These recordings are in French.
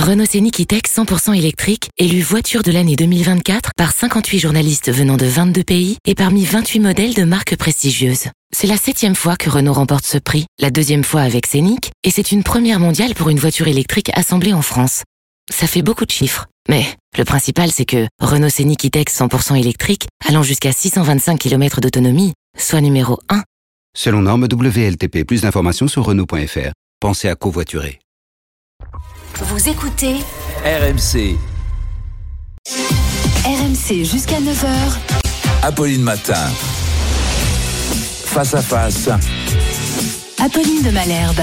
Renault Scénic E-Tech 100% électrique, élu voiture de l'année 2024 par 58 journalistes venant de 22 pays et parmi 28 modèles de marques prestigieuses. C'est la 7e fois que Renault remporte ce prix, la 2e fois avec Scénic, et c'est une première mondiale pour une voiture électrique assemblée en France. Ça fait beaucoup de chiffres, mais le principal c'est que Renault Scénic E-Tech 100% électrique, allant jusqu'à 625 km d'autonomie, soit numéro 1. Selon norme WLTP, plus d'informations sur Renault.fr. Pensez à covoiturer. Vous écoutez RMC. RMC jusqu'à 9h. Apolline Matin. Face à face. Apolline de Malherbe.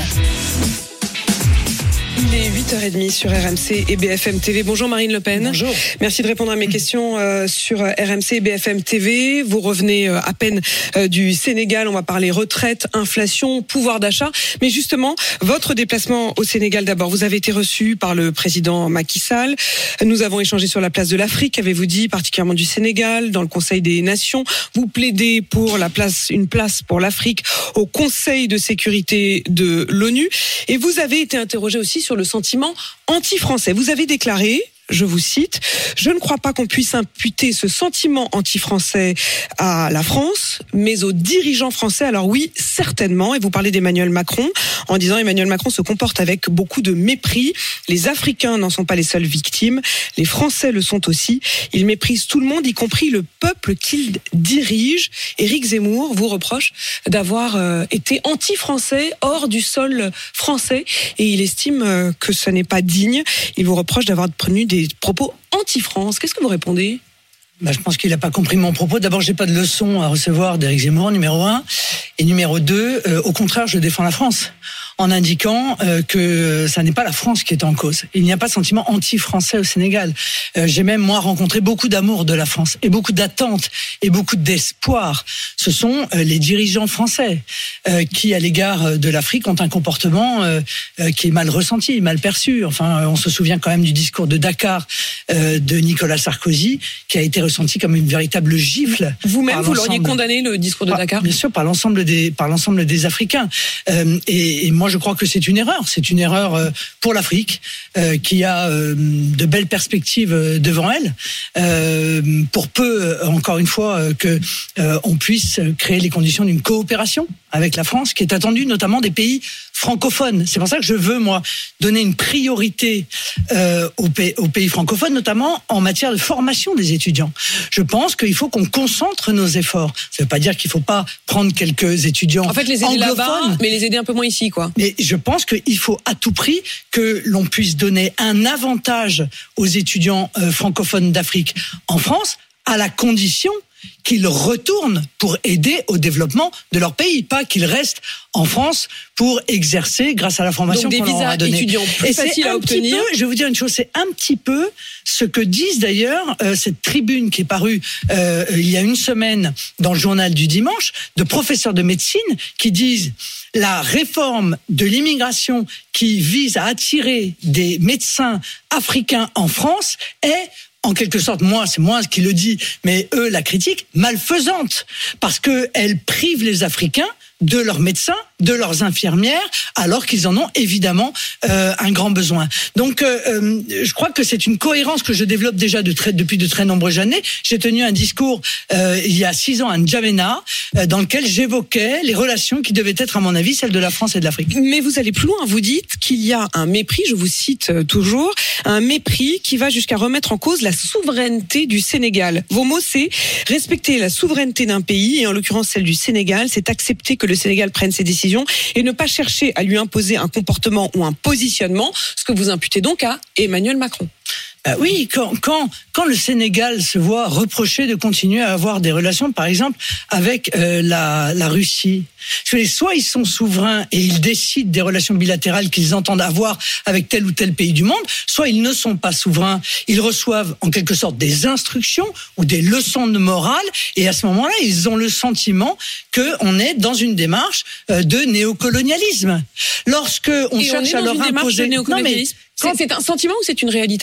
Il est 8h30 sur RMC et BFM TV. Bonjour Marine Le Pen. Bonjour. Merci de répondre à mes questions sur RMC et BFM TV. Vous revenez à peine du Sénégal. On va parler retraite, inflation, pouvoir d'achat. Mais justement, votre déplacement au Sénégal d'abord. Vous avez été reçu par le président Macky Sall. Nous avons échangé sur la place de l'Afrique, avez-vous dit, particulièrement du Sénégal, dans le Conseil des Nations. Vous plaidez pour une place pour l'Afrique au Conseil de sécurité de l'ONU. Et vous avez été interrogé aussi sur le sentiment anti-français. Vous avez déclaré, je vous cite, « Je ne crois pas qu'on puisse imputer ce sentiment anti-français à la France, mais aux dirigeants français. » Alors oui, certainement. Et vous parlez d'Emmanuel Macron en disant Emmanuel Macron se comporte avec beaucoup de mépris. Les Africains n'en sont pas les seules victimes. Les Français le sont aussi. Il méprise tout le monde, y compris le peuple qu'il dirige. Éric Zemmour vous reproche d'avoir été anti-français hors du sol français. Et il estime que ce n'est pas digne. Il vous reproche d'avoir tenu des propos anti-France. Qu'est-ce que vous répondez ? Je pense qu'il n'a pas compris mon propos. D'abord, j'ai pas de leçon à recevoir d'Éric Zemmour, numéro 1. Et numéro 2, au contraire, je défends la France en indiquant que ça n'est pas la France qui est en cause. Il n'y a pas de sentiment anti-français au Sénégal. J'ai même, moi, rencontré beaucoup d'amour de la France et beaucoup d'attentes et beaucoup d'espoir. Ce sont les dirigeants français qui, à l'égard de l'Afrique, ont un comportement qui est mal ressenti, mal perçu. Enfin, on se souvient quand même du discours de Dakar de Nicolas Sarkozy, qui a été ressenti comme une véritable gifle. Vous-même, vous l'auriez condamné, le discours de Dakar ? Bien sûr, par l'ensemble des Africains. Et moi, je crois que c'est une erreur. C'est une erreur pour l'Afrique, qui a de belles perspectives devant elle. Pour peu, encore une fois, que on puisse créer les conditions d'une coopération avec la France, qui est attendue notamment des pays francophones. C'est pour ça que je veux, moi, donner une priorité aux pays francophones, notamment en matière de formation des étudiants. Je pense qu'il faut qu'on concentre nos efforts. Ça ne veut pas dire qu'il ne faut pas prendre quelques étudiants anglophones. En fait, les aider là-bas, mais les aider un peu moins ici, quoi. Mais je pense qu'il faut à tout prix que l'on puisse donner un avantage aux étudiants francophones d'Afrique en France, à la condition qu'ils retournent pour aider au développement de leur pays, pas qu'ils restent en France pour exercer grâce à la formation qu'on leur a donnée. Donc des visas étudiants plus faciles à obtenir. Je vais vous dire une chose, c'est un petit peu ce que disent d'ailleurs cette tribune qui est parue il y a une semaine dans le journal du dimanche, de professeurs de médecine qui disent la réforme de l'immigration qui vise à attirer des médecins africains en France est, en quelque sorte, c'est moi qui le dis, mais eux la critiquent, malfaisante, parce que elle prive les Africains de leurs médecins, de leurs infirmières, alors qu'ils en ont évidemment un grand besoin. Donc, je crois que c'est une cohérence que je développe déjà depuis de très nombreuses années. J'ai tenu un discours il y a 6 ans à N'Djamena, dans lequel j'évoquais les relations qui devaient être, à mon avis, celles de la France et de l'Afrique. Mais vous allez plus loin, vous dites qu'il y a un mépris, je vous cite toujours, un mépris qui va jusqu'à remettre en cause la souveraineté du Sénégal. Vos mots, c'est respecter la souveraineté d'un pays, et en l'occurrence celle du Sénégal, c'est accepter que le Sénégal prenne ses décisions et ne pas chercher à lui imposer un comportement ou un positionnement, ce que vous imputez donc à Emmanuel Macron. Oui, quand le Sénégal se voit reprocher de continuer à avoir des relations, par exemple, avec la Russie, soit ils sont souverains et ils décident des relations bilatérales qu'ils entendent avoir avec tel ou tel pays du monde, soit ils ne sont pas souverains, ils reçoivent en quelque sorte des instructions ou des leçons de morale, et à ce moment-là, ils ont le sentiment qu'on est dans une démarche de néocolonialisme. Lorsque on cherche à leur imposer... C'est un sentiment ou c'est une réalité ? Non,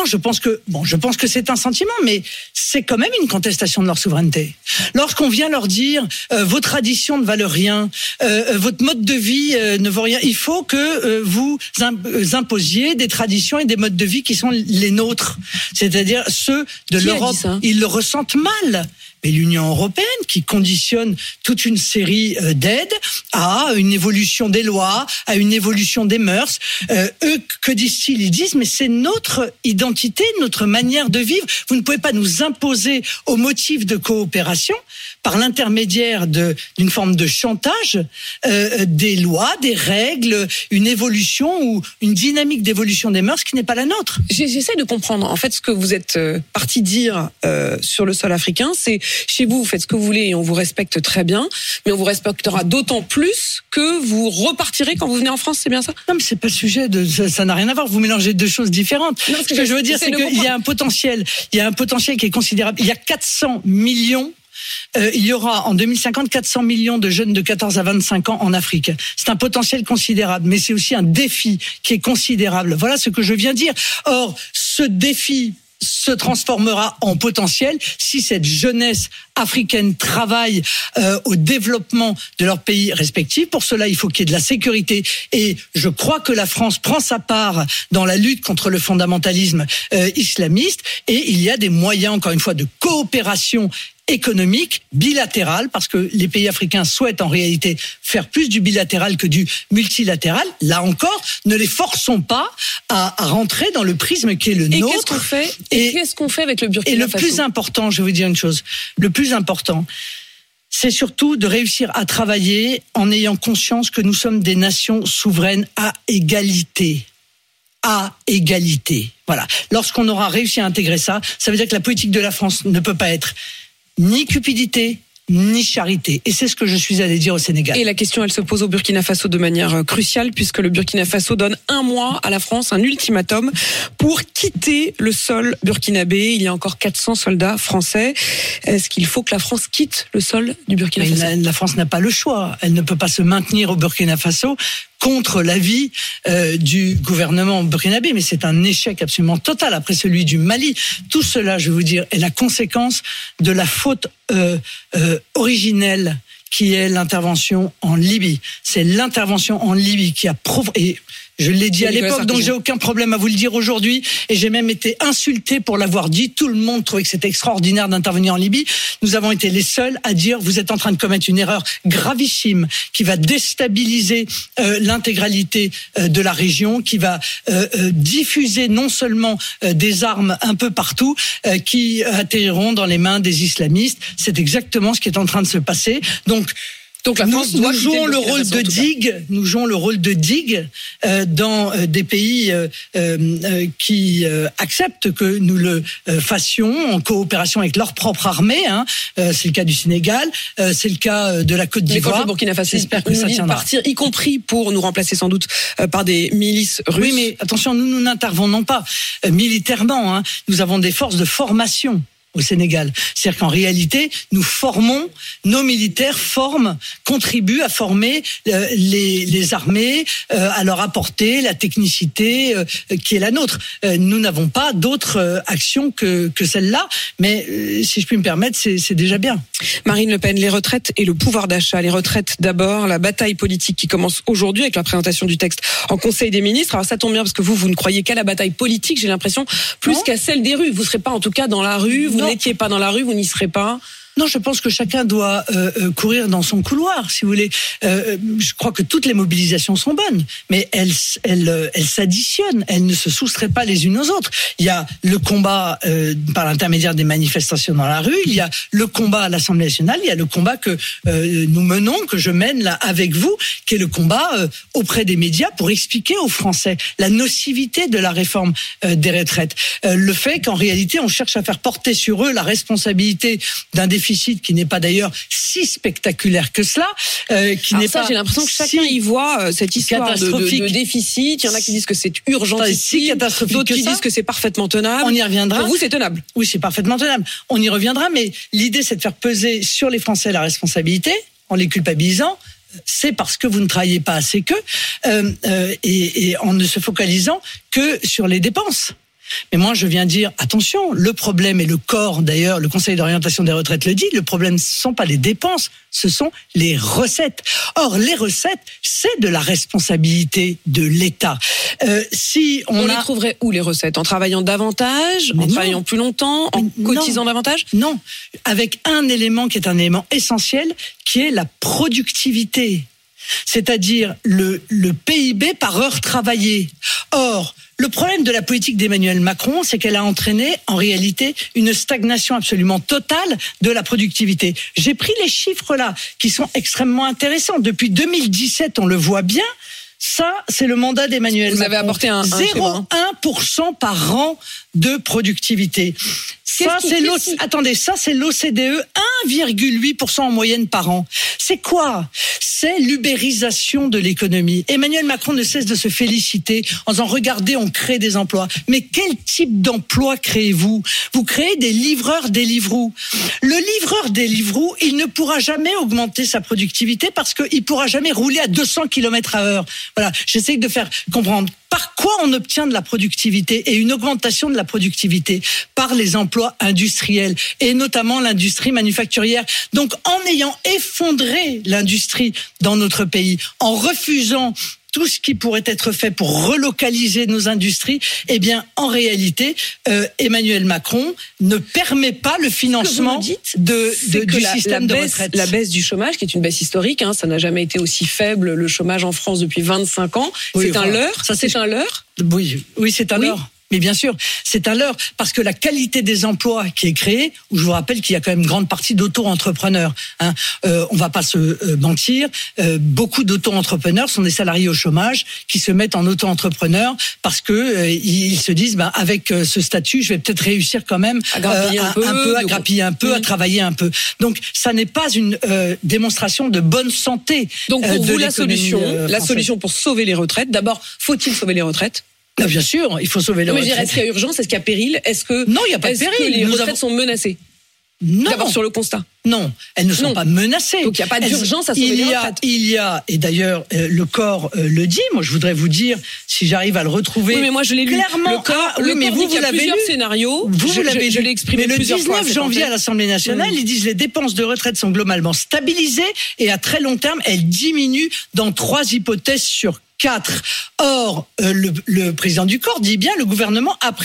Non, je pense que c'est un sentiment, mais c'est quand même une contestation de leur souveraineté. Lorsqu'on vient leur dire vos traditions ne valent rien, votre mode de vie ne vaut rien, il faut que vous imposiez des traditions et des modes de vie qui sont les nôtres, c'est-à-dire ceux de l'Europe. Ils le ressentent mal. Mais l'Union européenne, qui conditionne toute une série d'aides à une évolution des lois, à une évolution des mœurs, eux, que disent-ils ? Ils disent, mais c'est notre identité, notre manière de vivre. Vous ne pouvez pas nous imposer au motif de coopération, par l'intermédiaire d'une forme de chantage, des lois, des règles, une évolution ou une dynamique d'évolution des mœurs qui n'est pas la nôtre. J'essaie de comprendre. En fait, ce que vous êtes parti dire sur le sol africain, c'est chez vous faites ce que vous voulez et on vous respecte très bien, mais on vous respectera d'autant plus que vous repartirez quand vous venez en France, c'est bien ça ? Non, mais c'est pas le sujet ça n'a rien à voir. Vous mélangez deux choses différentes. Non, ce que je veux dire, c'est qu'il y a un potentiel qui est considérable. Il y a 400 millions. Il y aura en 2050 400 millions de jeunes de 14 à 25 ans en Afrique. C'est un potentiel considérable, mais c'est aussi un défi qui est considérable. Voilà ce que je viens de dire. Or, ce défi se transformera en potentiel si cette jeunesse africaine travaille au développement de leur pays respectifs. Pour cela, il faut qu'il y ait de la sécurité. Et je crois que la France prend sa part dans la lutte contre le fondamentalisme islamiste. Et il y a des moyens, encore une fois, de coopération économique, bilatéral, parce que les pays africains souhaitent en réalité faire plus du bilatéral que du multilatéral. Là encore, ne les forçons pas à rentrer dans le prisme qui est le nôtre. Qu'est-ce qu'on fait avec le Burkina Faso ? Et le plus important, je vais vous dire une chose, le plus important, c'est surtout de réussir à travailler en ayant conscience que nous sommes des nations souveraines à égalité. À égalité. Voilà. Lorsqu'on aura réussi à intégrer ça, ça veut dire que la politique de la France ne peut pas être ni cupidité, ni charité. Et c'est ce que je suis allé dire au Sénégal. Et la question, elle se pose au Burkina Faso de manière cruciale, puisque le Burkina Faso donne 1 mois à la France, un ultimatum, pour quitter le sol burkinabé. Il y a encore 400 soldats français. Est-ce qu'il faut que la France quitte le sol du Burkina Faso ? La France n'a pas le choix. Elle ne peut pas se maintenir au Burkina Faso contre l'avis du gouvernement burkinabé, mais c'est un échec absolument total après celui du Mali. Tout cela, je vais vous dire, est la conséquence de la faute originelle qui est l'intervention en Libye. C'est l'intervention en Libye qui a provoqué... Je l'ai dit à l'époque, donc j'ai aucun problème à vous le dire aujourd'hui. Et j'ai même été insulté pour l'avoir dit. Tout le monde trouvait que c'était extraordinaire d'intervenir en Libye. Nous avons été les seuls à dire vous êtes en train de commettre une erreur gravissime qui va déstabiliser l'intégralité de la région, qui va diffuser non seulement des armes un peu partout, qui atterriront dans les mains des islamistes. C'est exactement ce qui est en train de se passer. Donc la France nous jouons le rôle de digue. Nous jouons le rôle de digue dans des pays qui acceptent que nous le fassions en coopération avec leur propre armée. C'est le cas du Sénégal, c'est le cas de la Côte d'Ivoire. Mais quand le Burkina Faso j'espère que ça tiendra. Partir, y compris pour nous remplacer sans doute par des milices russes. Oui, mais attention, nous n'intervenons pas militairement. Nous avons des forces de formation au Sénégal. C'est-à-dire qu'en réalité, nous formons, nos militaires contribuent à former les armées, à leur apporter la technicité qui est la nôtre. Nous n'avons pas d'autres actions que celle-là, mais si je puis me permettre, c'est déjà bien. Marine Le Pen, les retraites et le pouvoir d'achat. Les retraites d'abord, la bataille politique qui commence aujourd'hui avec la présentation du texte en Conseil des ministres. Alors ça tombe bien parce que vous ne croyez qu'à la bataille politique, j'ai l'impression, plus qu'à celle des rues. Vous ne serez pas en tout cas dans la rue, vous n'étiez pas dans la rue, vous n'y serez pas. Non, je pense que chacun doit courir dans son couloir, si vous voulez. Je crois que toutes les mobilisations sont bonnes, mais elles s'additionnent, elles ne se soustraient pas les unes aux autres. Il y a le combat par l'intermédiaire des manifestations dans la rue, il y a le combat à l'Assemblée nationale, il y a le combat que nous menons, que je mène là avec vous, qui est le combat auprès des médias pour expliquer aux Français la nocivité de la réforme des retraites. Le fait qu'en réalité, on cherche à faire porter sur eux la responsabilité d'un déficit qui n'est pas d'ailleurs si spectaculaire que cela, qui n'est pas. J'ai l'impression que chacun y voit cette histoire de déficit. Il y en a qui disent que c'est urgentissime, d'autres qui disent que c'est parfaitement tenable. On y reviendra. Pour vous, c'est tenable. Oui, c'est parfaitement tenable. On y reviendra, mais l'idée, c'est de faire peser sur les Français la responsabilité en les culpabilisant. C'est parce que vous ne travaillez pas assez et en ne se focalisant que sur les dépenses. Mais moi, je viens dire, attention, le problème, et le corps, d'ailleurs, le Conseil d'orientation des retraites le dit, le problème, ce ne sont pas les dépenses, ce sont les recettes. Or, les recettes, c'est de la responsabilité de l'État. Si on les trouverait où, les recettes ? En travaillant davantage, en travaillant plus longtemps, en cotisant davantage ? Non, avec un élément qui est un élément essentiel, qui est la productivité. C'est-à-dire le PIB par heure travaillée. Or, le problème de la politique d'Emmanuel Macron, c'est qu'elle a entraîné, en réalité, une stagnation absolument totale de la productivité. J'ai pris les chiffres là, qui sont extrêmement intéressants. Depuis 2017, on le voit bien, ça, c'est le mandat d'Emmanuel Macron. Vous avez apporté un 0,1% par an de productivité. Ça, c'est l'OCDE, 1,8% en moyenne par an. C'est quoi ? C'est l'ubérisation de l'économie. Emmanuel Macron ne cesse de se féliciter en disant, regardez, on crée des emplois. Mais quel type d'emploi créez-vous ? Vous créez des livreurs Deliveroo. Le livreur Deliveroo, il ne pourra jamais augmenter sa productivité parce qu'il ne pourra jamais rouler à 200 km/h. Voilà, j'essaie de faire comprendre. Par quoi on obtient de la productivité et une augmentation de la productivité ? Par les emplois industriels et notamment l'industrie manufacturière. Donc en ayant effondré l'industrie dans notre pays, en refusant tout ce qui pourrait être fait pour relocaliser nos industries, eh bien, en réalité, Emmanuel Macron ne permet pas le financement du système de retraite. La baisse du chômage, qui est une baisse historique, ça n'a jamais été aussi faible, le chômage en France depuis 25 ans. Oui, c'est un leurre. C'est un leurre. Oui, c'est un leurre. Mais bien sûr, c'est un leurre, parce que la qualité des emplois qui est créée, où je vous rappelle qu'il y a quand même une grande partie d'auto-entrepreneurs, on va pas se mentir, beaucoup d'auto-entrepreneurs sont des salariés au chômage qui se mettent en auto-entrepreneurs parce que ils se disent, avec ce statut, je vais peut-être réussir quand même à grappiller un peu, à travailler un peu. Donc, ça n'est pas une démonstration de bonne santé. Donc, pour vous, la solution pour sauver les retraites, d'abord, faut-il sauver les retraites ? Bien sûr, il faut sauver les retraites. Est-ce qu'il y a urgence ? Est-ce qu'il y a péril ? Non, il n'y a pas de péril. Est-ce que les retraites sont menacées ? Non. D'abord sur le constat. Non, elles ne sont pas menacées. Donc il n'y a pas d'urgence à sauver les retraites. Il y a, et d'ailleurs le corps le dit. Moi, je voudrais vous dire, si j'arrive à le retrouver. Oui, mais moi je l'ai lu. Clairement, le corps mais dit qu'il y a plusieurs scénarios. Vous l'avez je l'ai exprimé plusieurs fois. Mais le 19 janvier à l'Assemblée nationale, ils disent les dépenses de retraite sont globalement stabilisées et à très long terme, elles diminuent dans 3 hypothèses sur 4. Or, le président du corps dit bien, le gouvernement a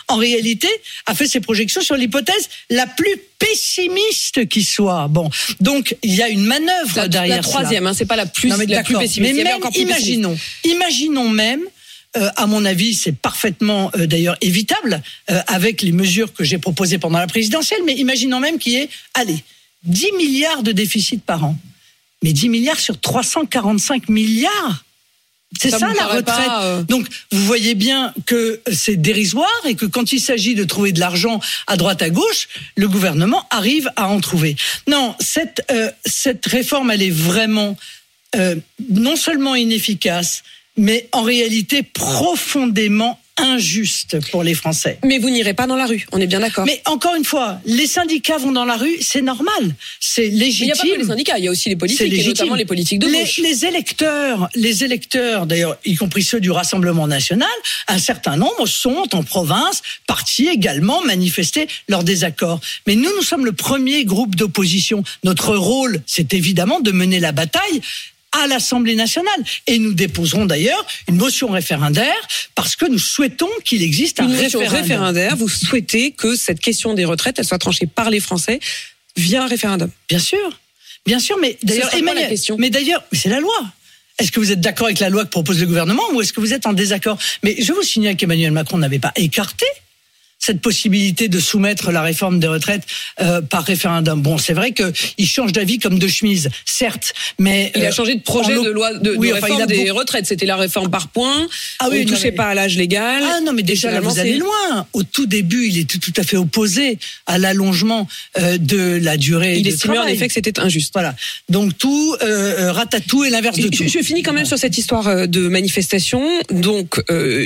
fait ses projections sur l'hypothèse la plus pessimiste qui soit. Bon, donc il y a une manœuvre derrière. La troisième, c'est pas la plus pessimiste. Mais même, imaginons même. À mon avis, c'est parfaitement d'ailleurs évitable avec les mesures que j'ai proposées pendant la présidentielle. Mais imaginons même qu'il y ait, 10 milliards de déficit par an. Mais 10 milliards sur 345 milliards. C'est ça la retraite. Donc, vous voyez bien que c'est dérisoire et que quand il s'agit de trouver de l'argent à droite à gauche, le gouvernement arrive à en trouver. Non, cette réforme, elle est vraiment non seulement inefficace, mais en réalité profondément injuste pour les Français. Mais vous n'irez pas dans la rue, on est bien d'accord. Mais encore une fois, les syndicats vont dans la rue, c'est normal, c'est légitime. Il n'y a pas que les syndicats, il y a aussi les politiques, et notamment les politiques de gauche. Les électeurs, d'ailleurs, y compris ceux du Rassemblement national, un certain nombre sont en province, partis également manifester leur désaccord. Mais nous sommes le premier groupe d'opposition. Notre rôle, c'est évidemment de mener la bataille à l'Assemblée nationale. Et nous déposerons d'ailleurs une motion référendaire parce que nous souhaitons qu'il existe un motion référendaire. Vous souhaitez que cette question des retraites, elle soit tranchée par les Français via un référendum. Bien sûr, mais d'ailleurs, c'est la loi. Est-ce que vous êtes d'accord avec la loi que propose le gouvernement ou est-ce que vous êtes en désaccord ? Mais je vous signale qu'Emmanuel Macron n'avait pas écarté cette possibilité de soumettre la réforme des retraites par référendum. Bon, c'est vrai qu'il change d'avis comme de chemise, certes, mais il a changé de projet de loi réforme des retraites. C'était la réforme par points. On ne touchait pas à l'âge légal. Ah non, mais déjà là, vous allez loin. Au tout début, il était tout à fait opposé à l'allongement de la durée de travail. Il estimait en effet que c'était injuste. Voilà. Donc tout ratatouille et l'inverse de tout. Je finis quand même sur cette histoire de manifestation. Donc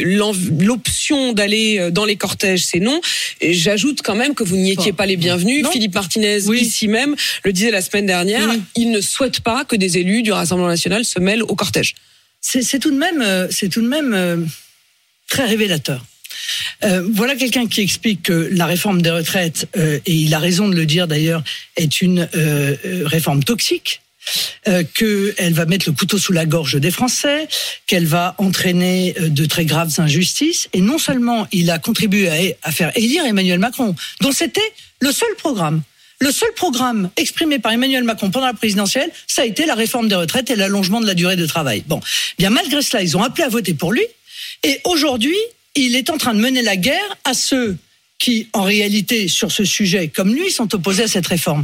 l'option d'aller dans les cortèges, c'est non. Et j'ajoute quand même que vous n'y étiez pas les bienvenus. Non. Philippe Martinez, ici même, le disait la semaine dernière, il ne souhaite pas que des élus du Rassemblement national se mêlent au cortège. C'est tout de même très révélateur. Voilà quelqu'un qui explique que la réforme des retraites, et il a raison de le dire d'ailleurs, est une réforme toxique. Qu'elle va mettre le couteau sous la gorge des Français, qu'elle va entraîner de très graves injustices. Et non seulement il a contribué à faire élire Emmanuel Macron, dont c'était le seul programme. Le seul programme exprimé par Emmanuel Macron pendant la présidentielle, ça a été la réforme des retraites et l'allongement de la durée de travail. Bon, bien malgré cela, ils ont appelé à voter pour lui. Et aujourd'hui, il est en train de mener la guerre à ceux qui, en réalité, sur ce sujet, comme lui, sont opposés à cette réforme.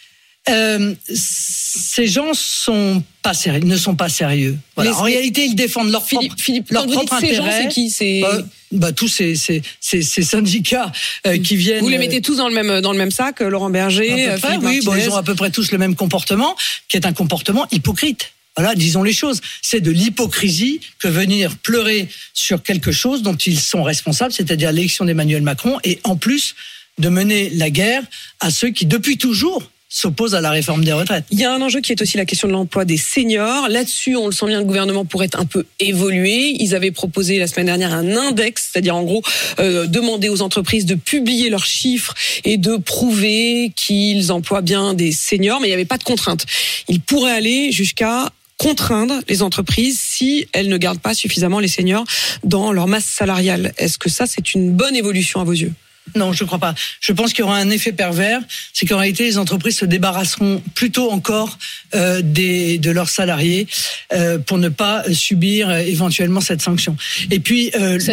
Ces gens ne sont pas sérieux. Voilà. En réalité, ils défendent leur propre intérêt. Ces gens, c'est qui? C'est tous ces syndicats qui viennent. Vous les mettez tous dans le même sac, Laurent Berger, Philippe Martinez. Ils ont à peu près tous le même comportement, qui est un comportement hypocrite. Voilà, disons les choses. C'est de l'hypocrisie que venir pleurer sur quelque chose dont ils sont responsables, c'est-à-dire l'élection d'Emmanuel Macron, et en plus de mener la guerre à ceux qui, depuis toujours, s'oppose à la réforme des retraites. Il y a un enjeu qui est aussi la question de l'emploi des seniors. Là-dessus, on le sent bien, le gouvernement pourrait un peu évoluer. Ils avaient proposé la semaine dernière un index, c'est-à-dire en gros demander aux entreprises de publier leurs chiffres et de prouver qu'ils emploient bien des seniors, mais il n'y avait pas de contrainte. Ils pourraient aller jusqu'à contraindre les entreprises si elles ne gardent pas suffisamment les seniors dans leur masse salariale. Est-ce que ça, c'est une bonne évolution à vos yeux ? Non, je ne crois pas. Je pense qu'il y aura un effet pervers, c'est qu'en réalité, les entreprises se débarrasseront plutôt encore de leurs salariés pour ne pas subir éventuellement cette sanction. Et puis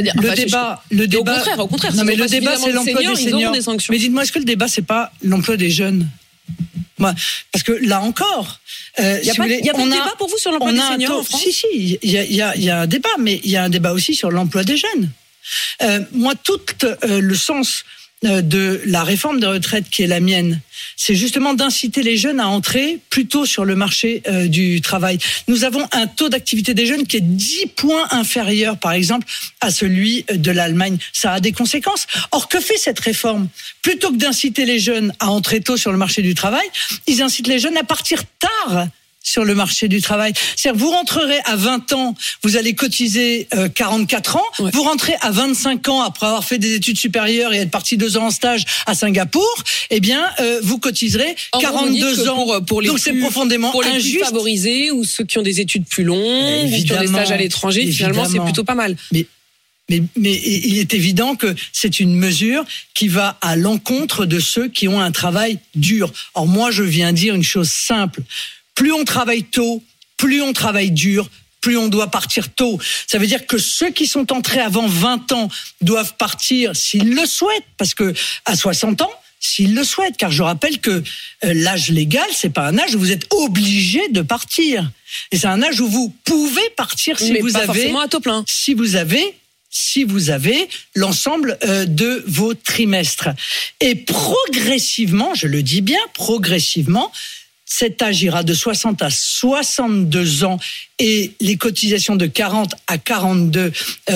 le débat. Au contraire. Non, mais le débat, c'est l'emploi des seniors. Mais dites-moi, est-ce que le débat, c'est pas l'emploi des jeunes ? Parce que là encore, il n'y a pas de débat pour vous sur l'emploi des seniors en France ? Si, il y a un débat, mais il y a un débat aussi sur l'emploi des jeunes. Tout le sens de la réforme des retraites qui est la mienne, c'est justement d'inciter les jeunes à entrer plus tôt sur le marché du travail. Nous avons un taux d'activité des jeunes qui est 10 points inférieur, par exemple, à celui de l'Allemagne. Ça a des conséquences. Or, que fait cette réforme ? Plutôt que d'inciter les jeunes à entrer tôt sur le marché du travail, ils incitent les jeunes à partir tard sur le marché du travail. C'est-à-dire, vous rentrerez à 20 ans, vous allez cotiser 44 ans, ouais. Vous rentrez à 25 ans après avoir fait des études supérieures et être parti 2 ans en stage à Singapour, vous cotiserez 42 ans. Donc c'est profondément pour les injuste. Plus favorisés ou ceux qui ont des études plus longues, ou qui ont des stages à l'étranger, finalement c'est plutôt pas mal. Mais il est évident que c'est une mesure qui va à l'encontre de ceux qui ont un travail dur. Or moi je viens dire une chose simple. Plus on travaille tôt, plus on travaille dur, plus on doit partir tôt. Ça veut dire que ceux qui sont entrés avant 20 ans doivent partir s'ils le souhaitent, parce que à 60 ans, s'ils le souhaitent, car je rappelle que l'âge légal, c'est pas un âge où vous êtes obligé de partir. Et c'est un âge où vous pouvez partir si vous avez forcément à taux plein. Si vous avez l'ensemble de vos trimestres. Et progressivement, je le dis bien, progressivement, cet âge ira de 60 à 62 ans et les cotisations de 40 à 42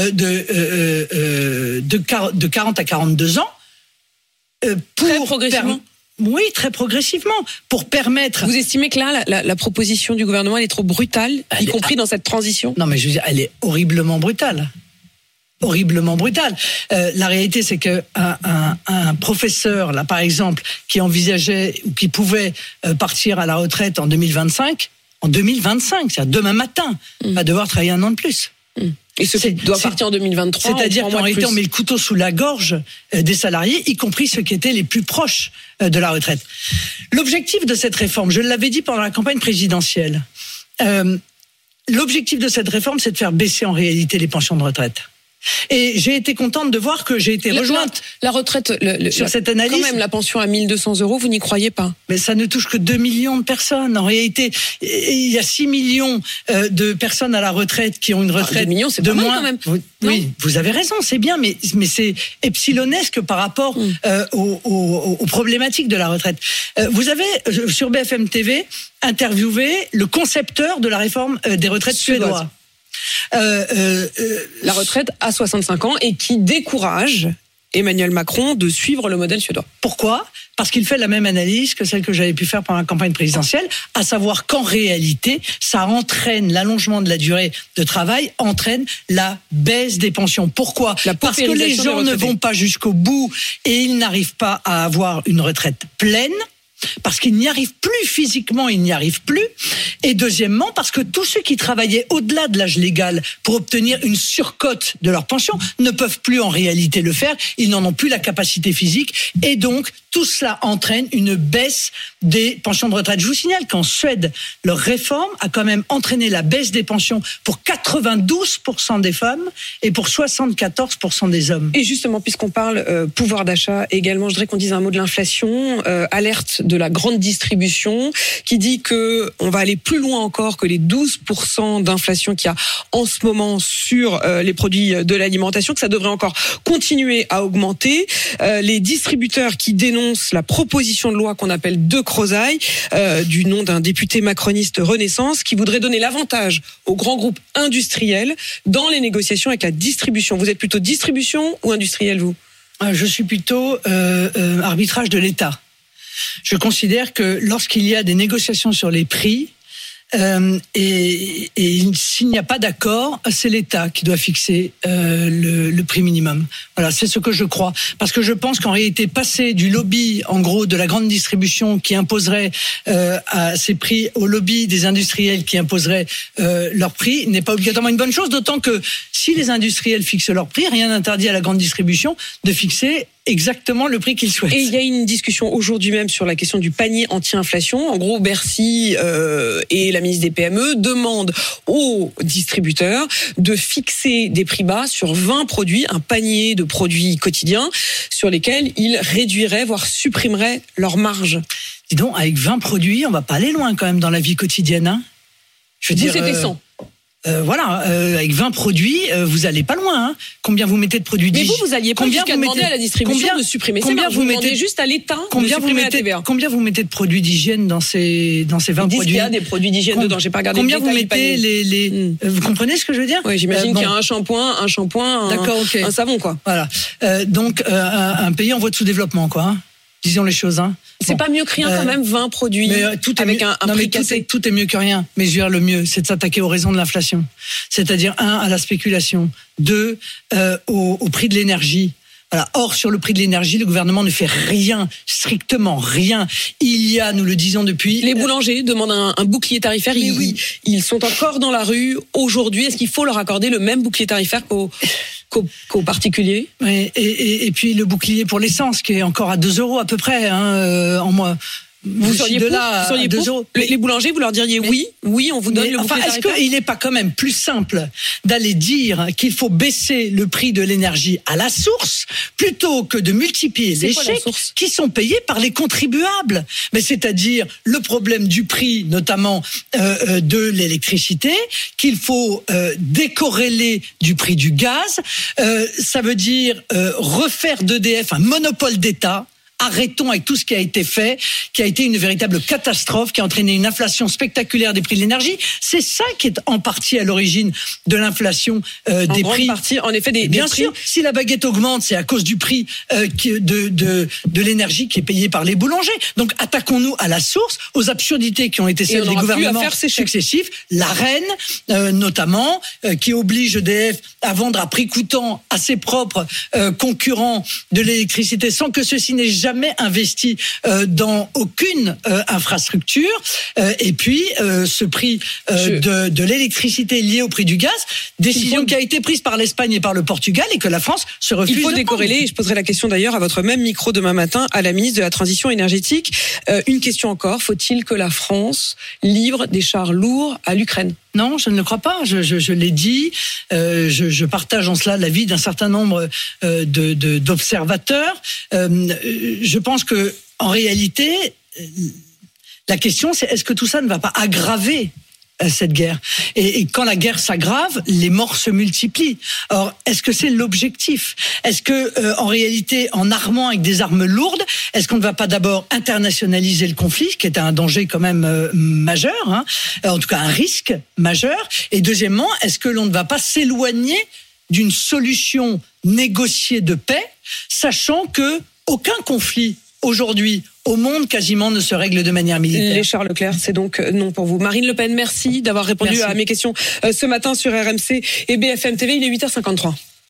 de 40 à 42 ans très progressivement. Oui, très progressivement pour permettre. Vous estimez que là la proposition du gouvernement elle est trop brutale, y compris dans cette transition ? Non, mais je veux dire, elle est horriblement brutale. Horriblement brutal. La réalité, c'est que un professeur, là, par exemple, qui envisageait ou qui pouvait partir à la retraite en 2025, c'est-à-dire demain matin, va devoir travailler 1 an de plus. Et ceux qui doivent partir en 2023. C'est-à-dire qu'en réalité, on met le couteau sous la gorge des salariés, y compris ceux qui étaient les plus proches de la retraite. L'objectif de cette réforme, je l'avais dit pendant la campagne présidentielle, l'objectif de cette réforme, c'est de faire baisser en réalité les pensions de retraite. Et j'ai été contente de voir que j'ai été rejointe. La retraite, sur cette analyse. Quand même, la pension à 1 200 €, vous n'y croyez pas ? Mais ça ne touche que 2 millions de personnes. En réalité, il y a 6 millions de personnes à la retraite qui ont une retraite 2 millions, c'est de pas mal moins. quand même. Oui, vous avez raison, c'est bien, mais c'est epsilonesque par rapport aux problématiques de la retraite. Vous avez, sur BFM TV, interviewé le concepteur de la réforme des retraites suédois. La retraite à 65 ans et qui décourage Emmanuel Macron de suivre le modèle suédois. Pourquoi ? Parce qu'il fait la même analyse que celle que j'avais pu faire pendant la campagne présidentielle, à savoir qu'en réalité, ça entraîne l'allongement de la durée de travail, entraîne la baisse des pensions. Pourquoi ? Parce que les gens ne vont pas jusqu'au bout et ils n'arrivent pas à avoir une retraite pleine. Parce qu'ils n'y arrivent plus physiquement, ils n'y arrivent plus. Et deuxièmement, parce que tous ceux qui travaillaient au-delà de l'âge légal pour obtenir une surcote de leur pension ne peuvent plus en réalité le faire. Ils n'en ont plus la capacité physique. Et donc, tout cela entraîne une baisse des pensions de retraite. Je vous signale qu'en Suède, leur réforme a quand même entraîné la baisse des pensions pour 92% des femmes et pour 74% des hommes. Et justement, puisqu'on parle pouvoir d'achat également, je voudrais qu'on dise un mot de l'inflation. Alerte de la grande distribution qui dit que on va aller plus loin encore que les 12% d'inflation qu'il y a en ce moment sur les produits de l'alimentation, que ça devrait encore continuer à augmenter. Les distributeurs qui dénoncent la proposition de loi qu'on appelle de Crozaille, du nom d'un député macroniste Renaissance, qui voudrait donner l'avantage aux grands groupes industriels dans les négociations avec la distribution. Vous êtes plutôt distribution ou industriel, vous ? Je suis plutôt arbitrage de l'État. Je considère que lorsqu'il y a des négociations sur les prix, et s'il n'y a pas d'accord, c'est l'État qui doit fixer le prix minimum. Voilà, c'est ce que je crois. Parce que je pense qu'en réalité, passer du lobby, en gros, de la grande distribution qui imposerait à ces prix au lobby des industriels qui imposeraient leurs prix n'est pas obligatoirement une bonne chose, d'autant que si les industriels fixent leurs prix, rien n'interdit à la grande distribution de fixer exactement le prix qu'ils souhaitent. Et il y a une discussion aujourd'hui même sur la question du panier anti-inflation. En gros, Bercy et la ministre des PME demandent aux distributeurs de fixer des prix bas sur 20 produits, un panier de produits quotidiens sur lesquels ils réduiraient, voire supprimeraient leur marge. Dis donc, avec 20 produits, on va pas aller loin quand même dans la vie quotidienne. Hein. Je veux dire, c'était 100. Avec 20 produits, vous allez pas loin. Hein. Combien vous mettez de produits Mais vous alliez pas jusqu'à demander à la distribution de supprimer ces marges. Vous demandez juste à l'État de supprimer la TVA. Combien vous mettez de produits d'hygiène dans ces 20 produits ? Il y a des produits d'hygiène dedans. J'ai pas regardé. Combien vous mettez vous comprenez ce que je veux dire ? Oui, j'imagine qu'il y a un shampoing, un savon, quoi. Voilà. Donc un pays en voie de sous-développement, quoi. Hein. Disons les choses. Hein. C'est pas mieux que rien quand même, 20 produits tout avec un prix cassé. Tout est mieux que rien. Mais je veux dire, le mieux, c'est de s'attaquer aux raisons de l'inflation. C'est-à-dire, 1, à la spéculation. 2, au prix de l'énergie. Voilà. Or, sur le prix de l'énergie, le gouvernement ne fait rien, strictement rien. Il y a, nous le disons depuis... Les boulangers demandent un bouclier tarifaire. Ils sont encore dans la rue aujourd'hui. Est-ce qu'il faut leur accorder le même bouclier tarifaire qu'aux particuliers ? Oui, et puis le bouclier pour l'essence, qui est encore à 2 € à peu près en mois. Vous seriez pour les boulangers, vous leur diriez oui, on vous donne le bouclier tarifaire. Est-ce qu'il n'est pas quand même plus simple d'aller dire qu'il faut baisser le prix de l'énergie à la source plutôt que de multiplier les chèques qui sont payés par les contribuables ? Mais c'est-à-dire le problème du prix, notamment de l'électricité, qu'il faut décorréler du prix du gaz. Ça veut dire refaire d'EDF un monopole d'État. Arrêtons avec tout ce qui a été fait, qui a été une véritable catastrophe, qui a entraîné une inflation spectaculaire des prix de l'énergie. C'est ça qui est en partie à l'origine de l'inflation des prix. En partie, en effet, des bien prix. sûr, si la baguette augmente, c'est à cause du prix de l'énergie qui est payé par les boulangers. Donc attaquons-nous à la source, aux absurdités qui ont été celles des gouvernements successifs. L'Arenh, notamment, qui oblige EDF à vendre à prix coûtant à ses propres concurrents de l'électricité sans que ceux-ci n'aient jamais investi dans aucune infrastructure. Et puis, ce prix de l'électricité lié au prix du gaz, décision qui a été prise par l'Espagne et par le Portugal et que la France se refuse de prendre. Il faut décorréler, et je poserai la question d'ailleurs à votre même micro demain matin à la ministre de la Transition énergétique. Une question encore, faut-il que la France livre des chars lourds à l'Ukraine ? Non, je ne le crois pas. Je l'ai dit. Je partage en cela l'avis d'un certain nombre d'observateurs. Je pense que, en réalité, la question, c'est est-ce que tout ça ne va pas aggraver cette guerre. Et quand la guerre s'aggrave, les morts se multiplient. Or, est-ce que c'est l'objectif ? Est-ce que, en réalité, en armant avec des armes lourdes, est-ce qu'on ne va pas d'abord internationaliser le conflit, ce qui est un danger quand même majeur, hein, en tout cas un risque majeur. Et deuxièmement, est-ce que l'on ne va pas s'éloigner d'une solution négociée de paix, sachant que aucun conflit aujourd'hui au monde quasiment ne se règle de manière militaire. Les Charles Leclerc, c'est donc non pour vous. Marine Le Pen, merci d'avoir répondu à mes questions ce matin sur RMC et BFM TV. Il est 8h53.